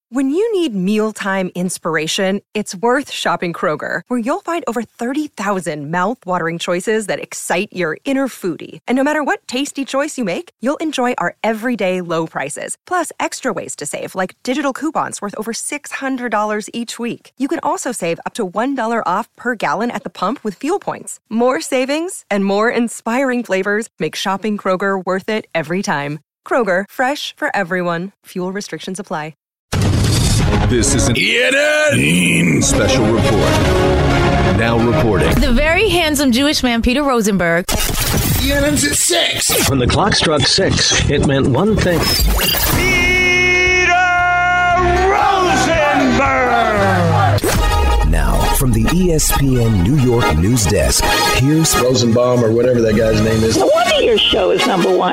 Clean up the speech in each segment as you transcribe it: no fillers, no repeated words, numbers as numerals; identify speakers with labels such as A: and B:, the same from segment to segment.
A: When you need mealtime inspiration, it's worth shopping Kroger, where you'll find over 30,000 mouth-watering choices that excite your inner foodie. And no matter what tasty choice you make, you'll enjoy our everyday low prices, plus extra ways to save, like digital coupons worth over $600 each week. You can also save up to $1 off per gallon at the pump with fuel points. More savings and more inspiring flavors make shopping Kroger worth it every time. Kroger, fresh for everyone. Fuel restrictions apply.
B: This is an ENN special report. Now reporting.
C: The very handsome Jewish man, Peter Rosenberg.
B: ENN's at 6.
D: When the clock struck 6, it meant one thing.
B: Peter Rosenberg!
E: Now, from the ESPN New York news desk, here's
F: Rosenbaum or whatever that guy's name is.
G: No wonder your show is number one.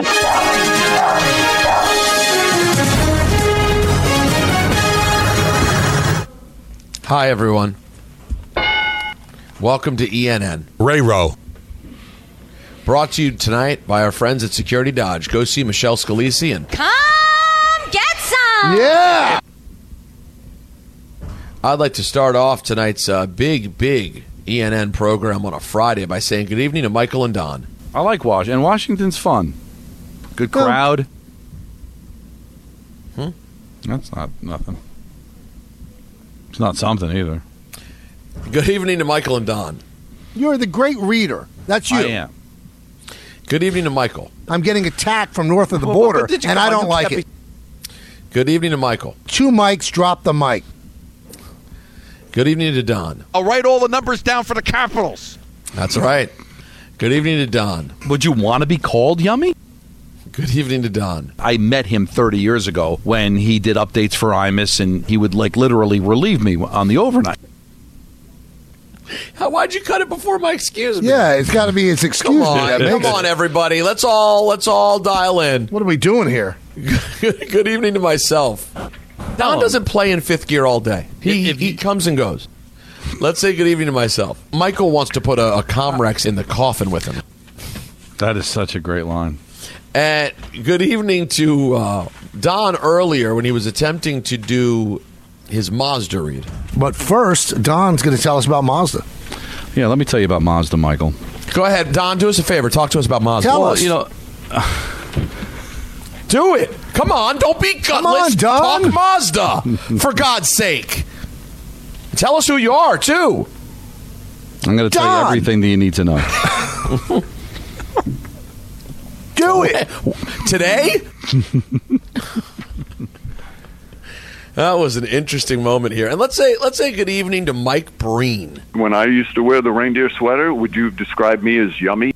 H: Hi, everyone. Welcome to ENN.
I: Ray Rowe.
H: Brought to you tonight by our friends at Security Dodge. Go see Michelle Scalisi and
C: Come get some!
I: Yeah!
H: I'd like to start off tonight's big ENN program on a Friday by saying good evening to Michael and Don.
J: I like Washington. And Washington's fun. Good crowd. That's not nothing. It's not something either.
H: Good evening to Michael and Don.
I: You're the great reader. That's you.
J: I am.
H: Good evening to Michael.
I: I'm getting attacked from north of the border, and I don't like it.
H: Good evening to Michael.
I: 2 mics, drop the mic.
H: Good evening to Don.
K: I'll write all the numbers down for the Capitals.
H: That's right. Good evening to Don.
J: Would you want to be called Yummy?
H: Good evening to Don.
J: I met him 30 years ago when he did updates for Imus, and he would literally relieve me on the overnight.
H: Why'd you cut it before my excuse me?
I: Yeah, it's got to be his excuse.
H: Come on, everybody. Let's all dial in.
I: What are we doing here?
H: Good evening to myself. Don doesn't play in fifth gear all day. He comes and goes. Let's say good evening to myself. Michael wants to put a Comrex in the coffin with him.
J: That is such a great line.
H: And good evening to Don earlier when he was attempting to do his Mazda read.
I: But first, Don's going to tell us about Mazda.
J: Yeah, let me tell you about Mazda, Michael.
H: Go ahead, Don. Do us a favor. Talk to us about Mazda.
I: Tell us.
H: Do it. Come on. Don't be gutless.
I: Come on, Don.
H: Talk Mazda. For God's sake. Tell us who you are, too.
J: I'm going to tell you everything that you need to know.
I: Do it.
H: Today? That was an interesting moment here. And let's say good evening to Mike Breen.
L: When I used to wear the reindeer sweater, would you describe me as yummy?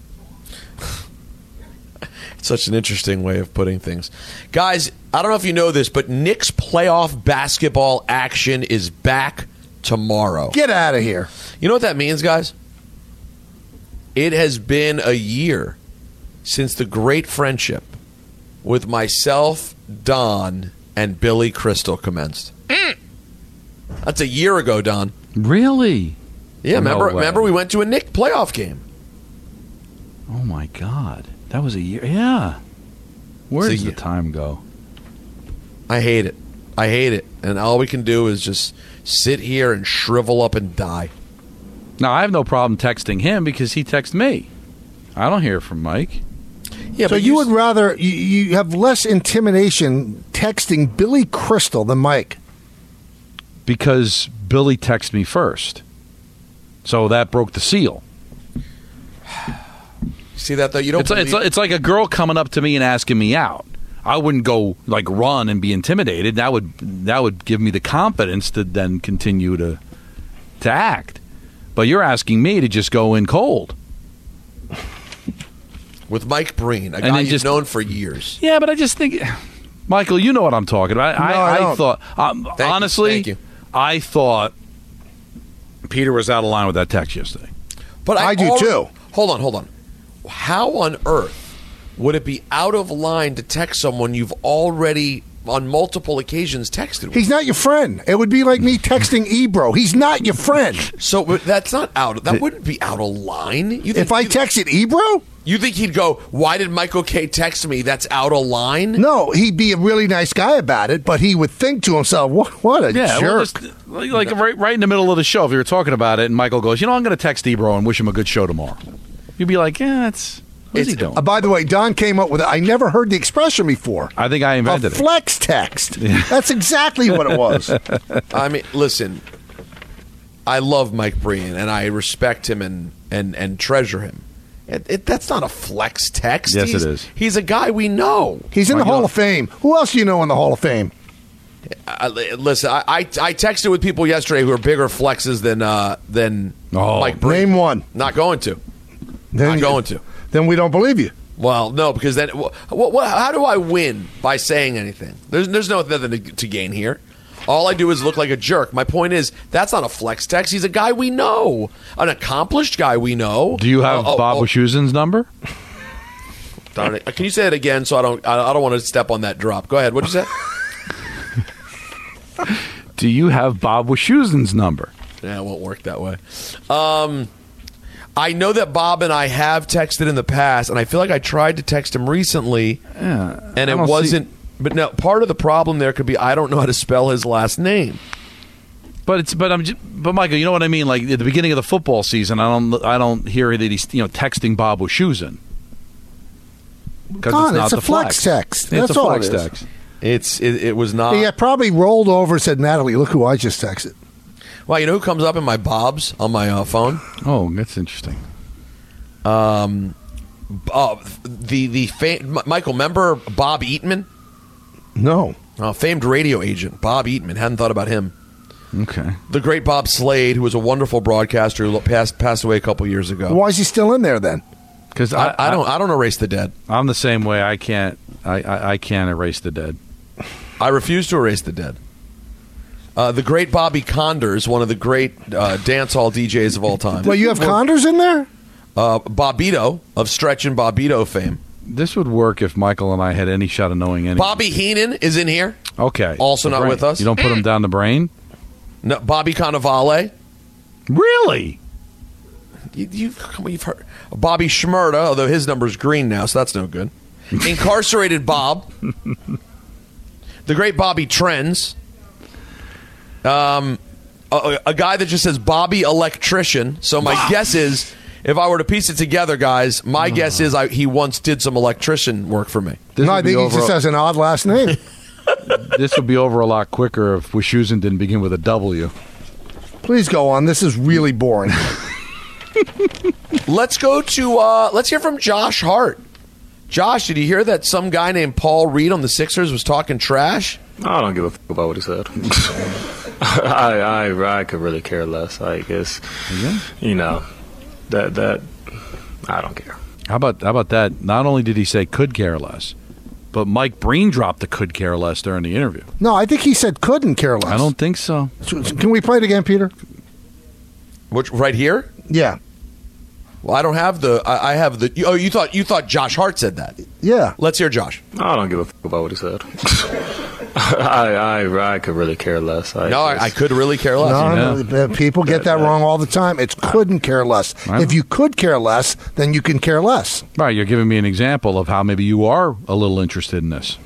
H: It's such an interesting way of putting things. Guys, I don't know if you know this, but Knicks playoff basketball action is back tomorrow.
I: Get out of here.
H: You know what that means, guys? It has been a year since the great friendship with myself, Don, and Billy Crystal commenced. That's a year ago, Don.
J: Really?
H: Yeah, remember we went to a Knicks playoff game.
J: Oh, my God. That was a year. Yeah. Where does the time go?
H: I hate it. And all we can do is just sit here and shrivel up and die.
J: Now, I have no problem texting him because he texts me. I don't hear from Mike.
I: Yeah, so you would rather you have less intimidation texting Billy Crystal than Mike?
J: Because Billy texted me first. So that broke the seal.
H: See that, though? You don't
J: it's like a girl coming up to me and asking me out. I wouldn't go run and be intimidated. That would give me the confidence to then continue to act. But you're asking me to just go in cold.
H: With Mike Breen, a guy you've known for years.
J: Yeah, but I just think, Michael, you know what I'm talking about. I thought, honestly, I thought Peter was out of line with that text yesterday.
H: But
I: I do too.
H: Hold on. How on earth would it be out of line to text someone you've already, on multiple occasions, texted with?
I: He's not your friend. It would be like me texting Ebro. He's not your friend.
H: So that's not out. That wouldn't be out of line.
I: If I texted Ebro?
H: You think he'd go, why did Michael K text me? That's out of line?
I: No, he'd be a really nice guy about it, but he would think to himself, what a jerk.
J: Well, just, like right in the middle of the show, if you were talking about it, and Michael goes, I'm going to text Ebro and wish him a good show tomorrow. You'd be like, what's he doing?
I: By the way, Don came up with it. I never heard the expression before.
J: I think I invented
I: a flex text. That's exactly what it was.
H: I mean, listen, I love Mike Breen, and I respect him and treasure him. That's not a flex text.
J: Yes, it is.
H: He's a guy we know.
I: He's in the Hall of Fame. Who else do you know in the Hall of Fame?
H: Listen, I texted with people yesterday who are bigger flexes than Mike Breen.
I: Name one.
H: Not going to.
I: Then we don't believe you.
H: Well, no, because then how do I win by saying anything? There's nothing to gain here. All I do is look like a jerk. My point is, that's not a flex text. He's a guy we know, an accomplished guy we know.
J: Do you have Bob Wischusen's number?
H: Darn it! Can you say it again so I don't want to step on that drop? Go ahead. What'd you say?
J: Do you have Bob Wischusen's number?
H: Yeah, it won't work that way. I know that Bob and I have texted in the past, and I feel like I tried to text him recently, and it wasn't. But no, part of the problem there could be I don't know how to spell his last name.
J: But Michael, you know what I mean? Like at the beginning of the football season, I don't hear that he's texting Bob Wischusen.
I: Don, it's a flex text. That's all it is.
H: It was not.
I: He probably rolled over and said, "Natalie, look who I just texted."
H: Well, you know who comes up in my Bob's on my phone?
J: Oh, that's interesting.
H: Michael, remember Bob Eatman?
I: No.
H: Famed radio agent Bob Eatman. Hadn't thought about him.
J: Okay.
H: The great Bob Slade, who was a wonderful broadcaster who passed away a couple years ago.
I: Why is he still in there then?
J: Because
H: I don't erase the dead.
J: I'm the same way. I can't erase the dead.
H: I refuse to erase the dead. The great Bobby Condors, one of the great dance hall DJs of all time.
I: Well, you have Condors in there?
H: Bobito of Stretch and Bobito fame.
J: This would work if Michael and I had any shot of knowing anything.
H: Bobby Heenan is in here.
J: Okay.
H: Also not with us.
J: You don't put him down the brain?
H: No, Bobby Cannavale.
J: Really?
H: You've heard Bobby Shmurda, although his number's green now, so that's no good. Incarcerated Bob. The great Bobby Trends. A guy that just says Bobby Electrician. So my guess is, if I were to piece it together, guys, my guess is he once did some electrician work for me.
I: No, I think he just has an odd last name.
J: This would be over a lot quicker if Wischusen didn't begin with a W.
I: Please go on. This is really boring.
H: Let's go to let's hear from Josh Hart. Josh, did you hear that some guy named Paul Reed on the Sixers was talking trash?
M: I don't give a fuck about what he said. I could really care less. I guess, that I don't care.
J: How about that? Not only did he say could care less, but Mike Breen dropped the could care less during the interview.
I: No, I think he said couldn't care less.
J: I don't think so.
I: Can we play it again, Peter?
H: Which right here?
I: Yeah.
H: Well, I don't have the. I have the. Oh, you thought Josh Hart said that?
I: Yeah.
H: Let's hear Josh.
M: I don't give a fuck about what he said. I could really care less.
H: I could really care less.
I: No, people get that wrong all the time. It's couldn't care less. If you could care less, then you can care less.
J: Right. You're giving me an example of how maybe you are a little interested in this.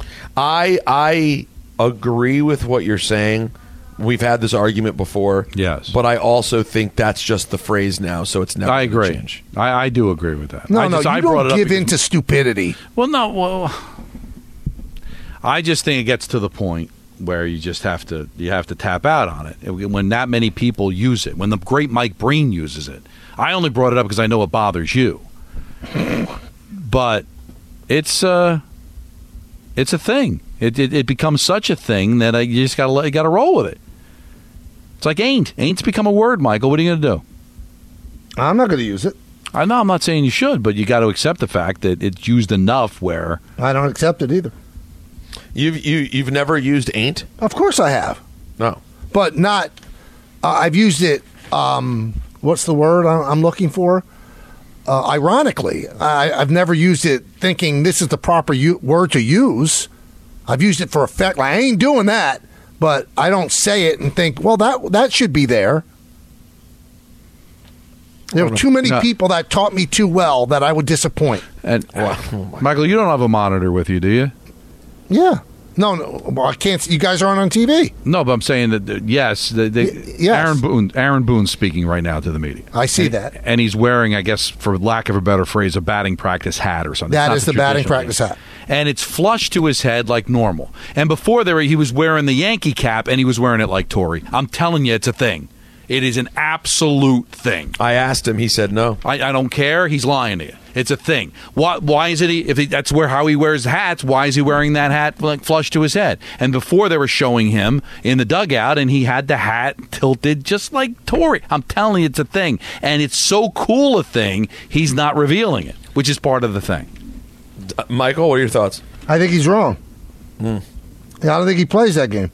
H: I agree with what you're saying. We've had this argument before.
J: Yes.
H: But I also think that's just the phrase now, so it's never going to change.
J: I do agree with that.
I: No, you don't give in to stupidity.
J: Well, I just think it gets to the point where you just have to tap out on it. When that many people use it, when the great Mike Breen uses it. I only brought it up because I know it bothers you. But it's a thing. It becomes such a thing that you just got to roll with it. It's like ain't. Ain't's become a word, Michael. What are you going to do?
I: I'm not going to use it.
J: I know I'm not saying you should, but you got to accept the fact that it's used enough where
I: I don't accept it either.
H: You've never used ain't?
I: Of course I have.
H: No.
I: But not I've used it what's the word I'm looking for? Ironically. I've never used it thinking this is the proper word to use. I've used it for effect. Like, I ain't doing that, but I don't say it and think, well, that should be there. There were too many people that taught me too well that I would disappoint.
J: And Michael, you don't have a monitor with you, do you?
I: Yeah. No, well, I can't. You guys aren't on TV.
J: No, but I'm saying that yes,
I: yes.
J: Aaron Boone's speaking right now to the media.
I: I see that,
J: and he's wearing, I guess, for lack of a better phrase, a batting practice hat or something.
I: That is the batting practice hat,
J: and it's flush to his head like normal. And before there, he was wearing the Yankee cap, and he was wearing it like Torrey. I'm telling you, it's a thing. It is an absolute thing.
H: I asked him. He said no.
J: I don't care. He's lying to you. It's a thing. Why is it? That's how he wears hats. Why is he wearing that hat like flush to his head? And before they were showing him in the dugout, and he had the hat tilted just like Torrey. I'm telling you, it's a thing, and it's so cool a thing. He's not revealing it, which is part of the thing.
H: Michael, what are your thoughts?
I: I think he's wrong. Yeah, I don't think he plays that game.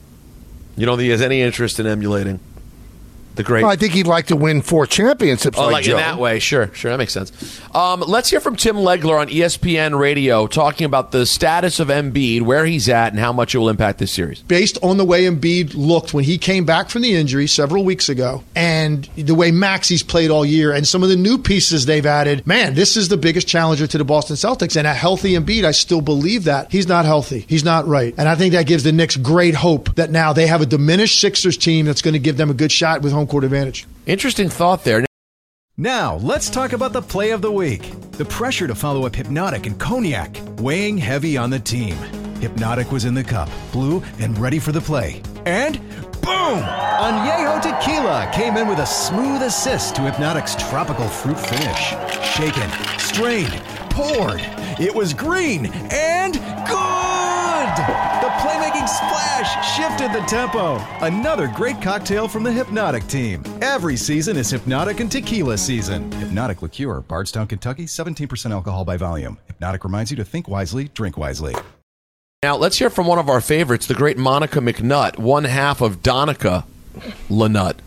H: You don't think he has any interest in emulating the great?
I: Well, I think he'd like to win 4 championships.
H: Oh,
I: like
H: like
I: Joe.
H: in that way, sure, that makes sense. Let's hear from Tim Legler on ESPN Radio talking about the status of Embiid, where he's at, and how much it will impact this series.
N: Based on the way Embiid looked when he came back from the injury several weeks ago, and the way Maxi's played all year, and some of the new pieces they've added, man, this is the biggest challenger to the Boston Celtics. And a healthy Embiid, I still believe that. He's not healthy. He's not right. And I think that gives the Knicks great hope that now they have a diminished Sixers team that's going to give them a good shot with home court advantage.
H: Interesting thought there.
O: Now, let's talk about the play of the week. The pressure to follow up Hypnotic and Cognac, weighing heavy on the team. Hypnotic was in the cup, blue, and ready for the play. And boom! Añejo Tequila came in with a smooth assist to Hypnotic's tropical fruit finish. Shaken, strained, poured. It was green and good! The playmaking splash shifted the tempo. Another great cocktail from the Hypnotic team. Every season is Hypnotic and Tequila season. Hypnotic Liqueur, Bardstown, Kentucky, 17% alcohol by volume. Hypnotic reminds you to think wisely, drink wisely.
H: Now, let's hear from one of our favorites, the great Monica McNutt, one half of Donica LaNutt,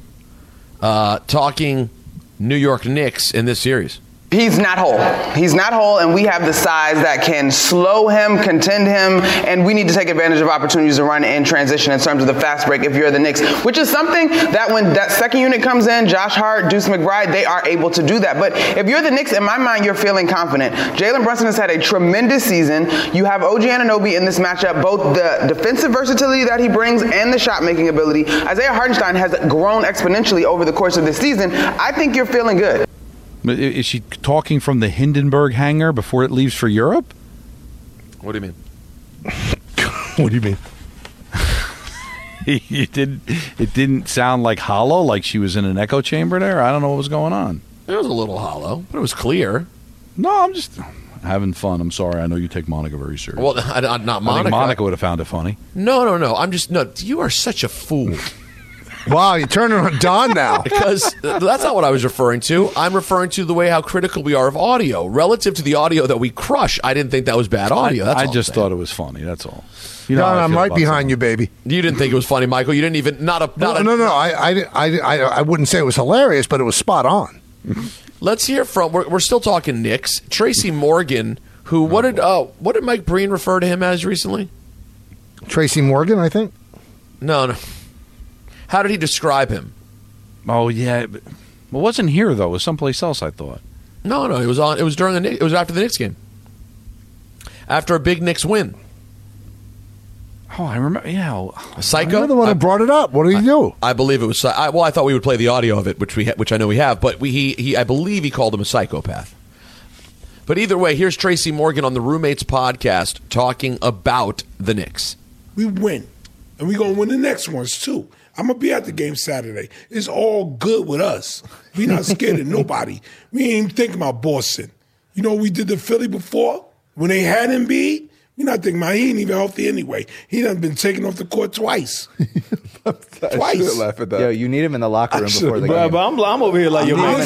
H: talking New York Knicks in this series.
P: He's not whole. He's not whole, and we have the size that can slow him, contend him, and we need to take advantage of opportunities to run in transition in terms of the fast break if you're the Knicks, which is something that when that second unit comes in, Josh Hart, Deuce McBride, they are able to do that. But if you're the Knicks, in my mind, you're feeling confident. Jalen Brunson has had a tremendous season. You have OG Anunoby in this matchup, both the defensive versatility that he brings and the shot-making ability. Isaiah Hartenstein has grown exponentially over the course of this season. I think you're feeling good.
J: Is she talking from the Hindenburg hangar before it leaves for Europe?
H: What do you mean?
I: What do you mean?
J: It didn't sound like hollow, like she was in an echo chamber there. I don't know what was going on.
H: It was a little hollow, but it was clear.
J: No, I'm just having fun. I'm sorry. I know you take Monica very seriously.
H: Well, not Monica.
J: I think Monica would have found it funny.
H: No. You are such a fool.
I: Wow, you're turning on Don now.
H: Because that's not what I was referring to. I'm referring to the way how critical we are of audio. Relative to the audio that we crush, I didn't think that was bad audio.
J: I just thought it was funny. That's all.
I: Don, I'm right behind you, baby.
H: You didn't think it was funny, Michael. You didn't even
I: No. I wouldn't say it was hilarious, but it was spot on.
H: Let's hear from. We're still talking Knicks. Tracy Morgan, who what did Mike Breen refer to him as recently?
I: Tracy Morgan, I think.
H: No. How did he describe him?
J: Oh yeah, it wasn't here though. It was someplace else. I thought.
H: No. It was on. It was during the. It was after the Knicks game. After a big Knicks win.
J: Oh, I remember. Yeah,
H: a psycho.
I: You're the one who brought it up. What did he do?
H: I believe it was. Well, I thought we would play the audio of it, which I know we have. But I believe he called him a psychopath. But either way, here's Tracy Morgan on the Roommates podcast talking about the Knicks.
Q: We win, and we're gonna win the next ones too. I'm going to be at the game Saturday. It's all good with us. We not scared of nobody. We ain't even thinking about Boston. You know what we did to Philly before? When they had Embiid, we not thinking about he ain't even healthy anyway. He done been taken off the court twice. Twice.
R: Laugh at that. Yo, you need him in the locker room before the game.
S: But I'm over here like, yo, man,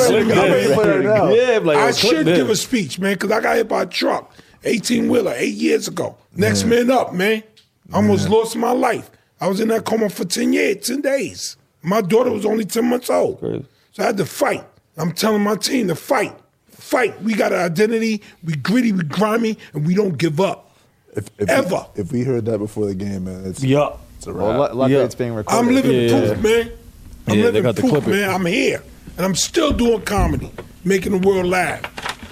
Q: I should give a speech, man, because I got hit by a truck. 18-wheeler, 8 years ago. Next man up, man. I almost lost my life. I was in that coma for 10 days. My daughter was only 10 months old. Crazy. So I had to fight. I'm telling my team to fight. Fight. We got an identity. We gritty, we grimy, and we don't give up. Ever.
R: If we heard that before the game, man, it's
S: a
R: wrap. Well, luckily it's being recorded.
Q: I'm living proof, man. I'm living
S: they got the
Q: proof,
S: clip.
Q: Man. I'm here. and I'm still doing comedy, making the world laugh.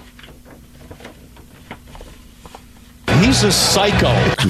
S: He's a psycho.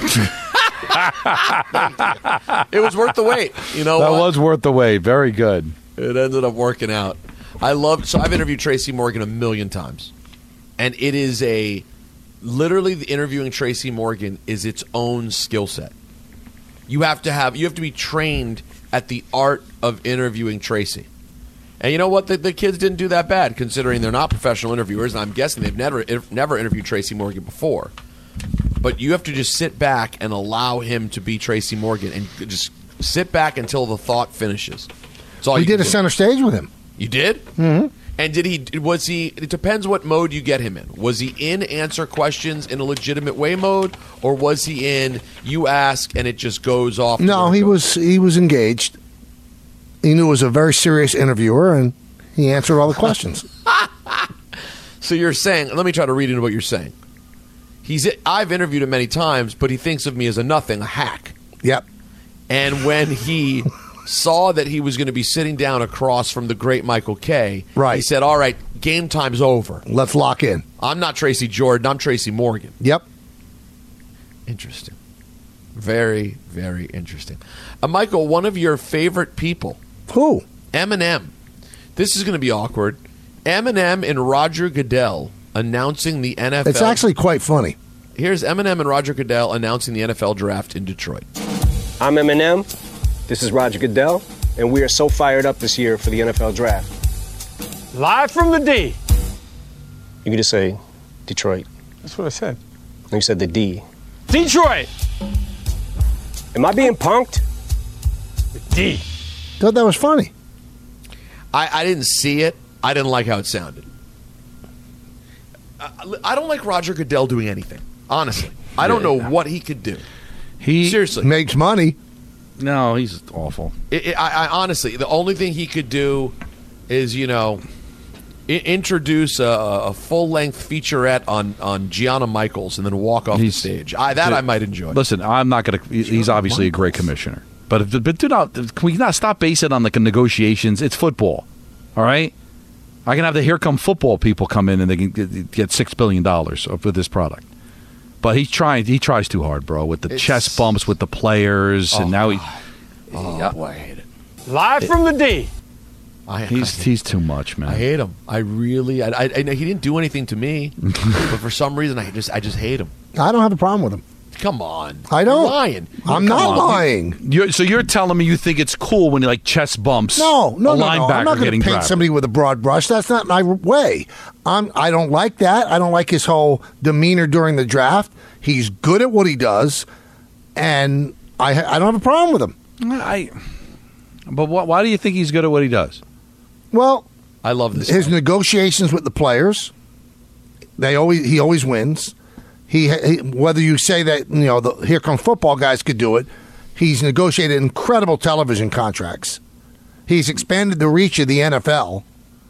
H: It was worth the wait. You know
J: That
H: what?
J: was worth the wait. Very good.
H: It ended up working out. So I've interviewed Tracy Morgan 1,000,000 times. And it is literally the interviewing Tracy Morgan is its own skill set. You have to be trained at the art of interviewing Tracy. And you know what? The kids didn't do that bad, considering they're not professional interviewers, and I'm guessing they've never interviewed Tracy Morgan before. But you have to just sit back and allow him to be Tracy Morgan, and just sit back until the thought finishes.
I: We did a center stage with him.
H: You did?
I: Mm-hmm.
H: And it depends what mode you get him in. Was he in answer questions in a legitimate way mode, or was he in you ask and it just goes off?
I: No, he was engaged. He knew it was a very serious interviewer, and he answered all the questions.
H: So you're saying, let me try to read into what you're saying. I've interviewed him many times, but he thinks of me as a nothing, a hack.
I: Yep.
H: And when he saw that he was going to be sitting down across from the great Michael Kay, he said, all right, game time's over.
I: Let's lock in.
H: I'm not Tracy Jordan. I'm Tracy Morgan.
I: Yep.
H: Interesting. Very, very interesting. Michael, one of your favorite people.
I: Who?
H: Eminem. This is going to be awkward. Eminem and Roger Goodell announcing the NFL.
I: It's actually quite funny.
H: Here's Eminem and Roger Goodell announcing the NFL draft in Detroit.
T: I'm Eminem. This is Roger Goodell, and we are so fired up this year for the NFL draft.
S: Live from the D.
T: You can just say Detroit.
S: That's what I said.
T: No, you said the D.
S: Detroit.
T: Am I being punked?
S: D.
I: Thought that was funny.
H: I didn't see it. I didn't like how it sounded. I don't like Roger Goodell doing anything. Honestly, I don't know what he could do.
J: He
H: seriously
I: makes money.
J: No, he's awful.
H: I honestly, the only thing he could do is, introduce a full-length featurette on Gianna Michaels and then walk off the stage. I might enjoy.
J: Listen, I'm not going to. He's obviously a great commissioner, but do not. Can we not stop basing it on the negotiations? It's football, all right. I can have the Here Come Football people come in and they can get $6 billion for this product. But he tries too hard, bro, with the chest bumps with the players, and now
H: boy, I hate it.
S: Live from the D.
J: He's too much, man.
H: I hate him. I really. I know he didn't do anything to me, but for some reason I just hate him.
I: I don't have a problem with him.
H: Come on,
I: I don't.
H: You're lying.
I: I'm not lying.
J: So you're telling me you think it's cool when you like chest bumps?
I: No.
J: Linebacker
I: I'm not going to paint
J: drafted.
I: somebody with a broad brush. That's not my way. I don't like that. I don't like his whole demeanor during the draft. He's good at what he does, and I don't have a problem with him.
J: But why do you think he's good at what he does?
I: Well,
H: I love this.
I: His negotiations with the players. He always wins. He whether you say that the Here Come Football guys could do it, he's negotiated incredible television contracts. He's expanded the reach of the NFL.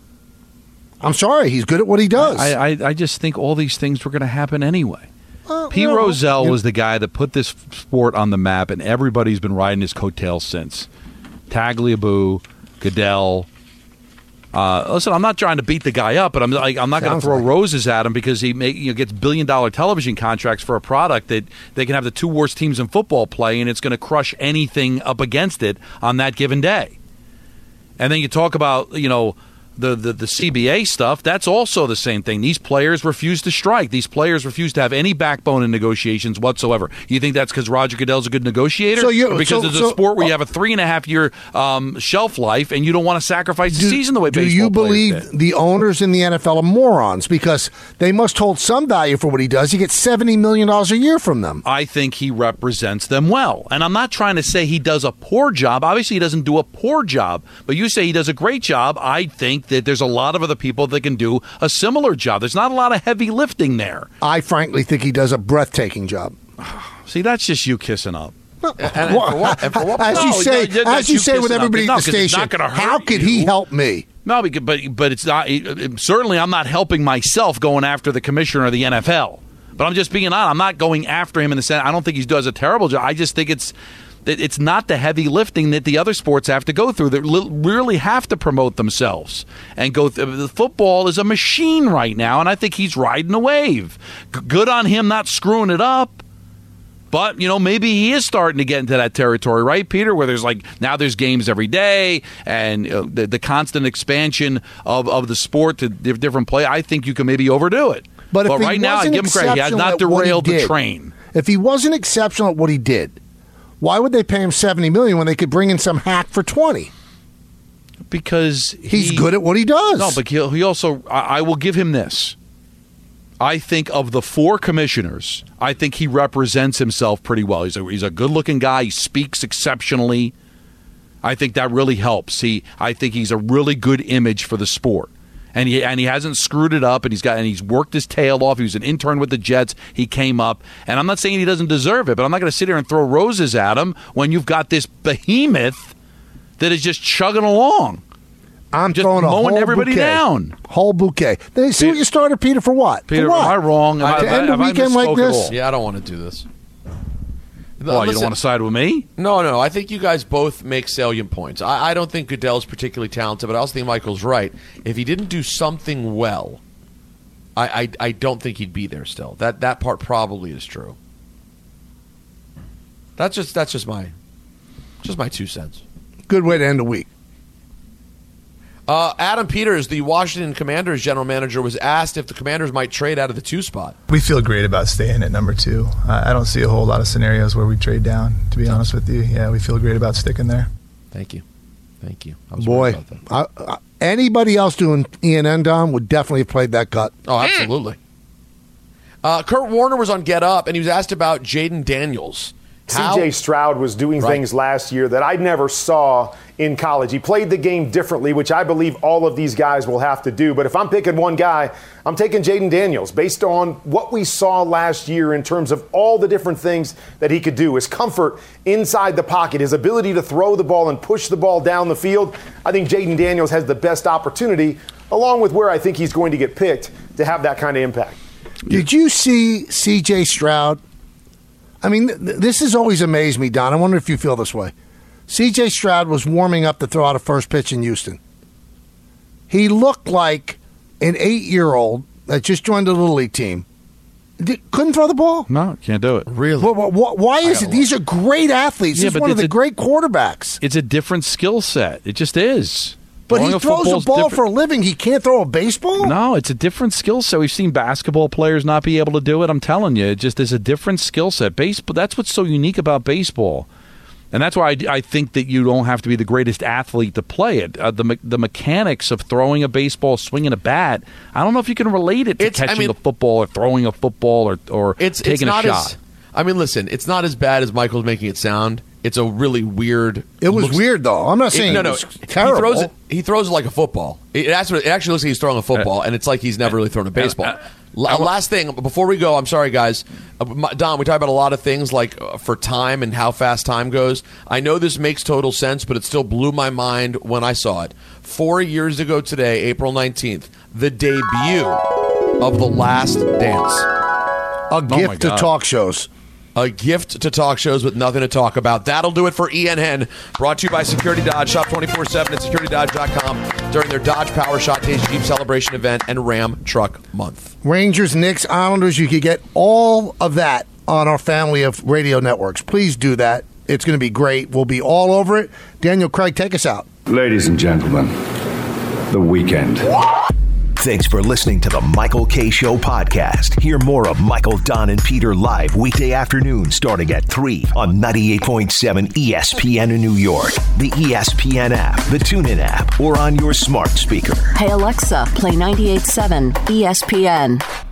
I: I'm sorry, he's good at what he does.
J: I just think all these things were going to happen anyway. Pete Rozelle was the guy that put this sport on the map, and everybody's been riding his coattails since. Tagliabue, Goodell. Listen, I'm not trying to beat the guy up, but I'm not going to throw roses at him because he gets billion-dollar television contracts for a product that they can have the two worst teams in football play, and it's going to crush anything up against it on that given day. And then you talk about the CBA stuff. That's also the same thing. These players refuse to strike. These players refuse to have any backbone in negotiations whatsoever. You think that's because Roger Goodell's a good negotiator? Or because it's a sport where you have a 3.5-year shelf life and you don't want to sacrifice the season the way baseball
I: players do. Do you
J: did.
I: believe the owners in the NFL are morons? Because they must hold some value for what he does. He gets $70 million a year from them.
J: I think he represents them well. And I'm not trying to say he does a poor job. Obviously, he doesn't do a poor job. But you say he does a great job. I think that there's a lot of other people that can do a similar job. There's not a lot of heavy lifting there.
I: I frankly think he does a breathtaking job.
J: See, that's just you kissing up.
H: And for what?
I: As you say with everybody at the station, how could he help me?
J: No, but it's not. Certainly, I'm not helping myself going after the commissioner of the NFL. But I'm just being honest. I'm not going after him in the sense. I don't think he does a terrible job. I just think it's It's not the heavy lifting that the other sports have to go through. They really have to promote themselves and go. The football is a machine right now, and I think he's riding a wave. Good on him not screwing it up. But, maybe he is starting to get into that territory, right, Peter, where now there's games every day and the constant expansion of the sport to different play. I think you can maybe overdo it. But right now, I give him credit. He has not derailed the train.
I: If he wasn't exceptional at what he did, why would they pay him $70 million when they could bring in some hack for $20?
J: Because
I: he's good at what he does.
J: No, but he also. I will give him this. I think of the 4 commissioners, I think he represents himself pretty well. He's a good-looking guy. He speaks exceptionally. I think that really helps. I think he's a really good image for the sport. And he hasn't screwed it up, and he's worked his tail off. He was an intern with the Jets. He came up, and I'm not saying he doesn't deserve it, but I'm not going to sit here and throw roses at him when you've got this behemoth that is just chugging along.
I: I'm
J: just
I: throwing
J: mowing
I: bouquet.
J: everybody down.
I: Whole bouquet. Then see what you started, Peter, for what?
J: Peter,
I: for what?
J: am I wrong?
I: To end a weekend like this?
H: Yeah, I don't want to do this.
J: Well, you don't want to side with me?
H: No. I think you guys both make salient points. I don't think Goodell's particularly talented, but I also think Michael's right. If he didn't do something well, I don't think he'd be there still. That part probably is true. That's just my 2 cents.
I: Good way to end a week.
H: Adam Peters, the Washington Commanders general manager, was asked if the Commanders might trade out of the 2 spot.
U: We feel great about staying at number 2. I don't see a whole lot of scenarios where we trade down, to be honest with you. Yeah, we feel great about sticking there.
H: Thank you.
I: Boy, anybody else doing E&N, Dom, would definitely have played that cut.
H: Oh, absolutely. Kurt Warner was on Get Up, and he was asked about Jaden Daniels.
V: C.J. Stroud was doing things last year that I never saw in college. He played the game differently, which I believe all of these guys will have to do. But if I'm picking one guy, I'm taking Jaden Daniels based on what we saw last year in terms of all the different things that he could do. His comfort inside the pocket, his ability to throw the ball and push the ball down the field. I think Jaden Daniels has the best opportunity, along with where I think he's going to get picked, to have that kind of impact.
I: Did you see C.J. Stroud? I mean, this has always amazed me, Don. I wonder if you feel this way. C.J. Stroud was warming up to throw out a first pitch in Houston. He looked like an 8-year-old that just joined a Little League team. Couldn't throw the ball?
J: No, can't do it.
H: Really?
I: Why is it? These are great athletes. He's one of the great quarterbacks.
J: It's a different skill set. It just is.
I: But he throws a ball for a living. He can't throw a baseball?
J: No, it's a different skill set. We've seen basketball players not be able to do it. I'm telling you, it just is a different skill set. Baseball, that's what's so unique about baseball. And that's why I think that you don't have to be the greatest athlete to play it. The mechanics of throwing a baseball, swinging a bat, I don't know if you can relate it to catching a football or throwing a football or taking a shot.
H: Listen, it's not as bad as Michael's making it sound. It's a really weird...
I: It was weird, though. I'm not saying it was terrible.
H: He throws it like a football. It actually looks like he's throwing a football, and it's like he's never really thrown a baseball. Last thing, before we go, I'm sorry, guys. Don, we talk about a lot of things like for time and how fast time goes. I know this makes total sense, but it still blew my mind when I saw it. 4 years ago today, April 19th, the debut of The Last Dance.
I: A gift to talk shows.
H: A gift to talk shows with nothing to talk about. That'll do it for ENN. Brought to you by Security Dodge. Shop 24/7 at securitydodge.com during their Dodge Power Shot Days Jeep Celebration event and Ram Truck Month.
I: Rangers, Knicks, Islanders, you could get all of that on our family of radio networks. Please do that. It's going to be great. We'll be all over it. Daniel Craig, take us out.
B: Ladies and gentlemen, the weekend.
E: Thanks for listening to the Michael K. Show podcast. Hear more of Michael, Don, and Peter live weekday afternoon starting at 3 on 98.7 ESPN in New York, the ESPN app, the TuneIn app, or on your smart speaker.
W: Hey, Alexa, play 98.7 ESPN.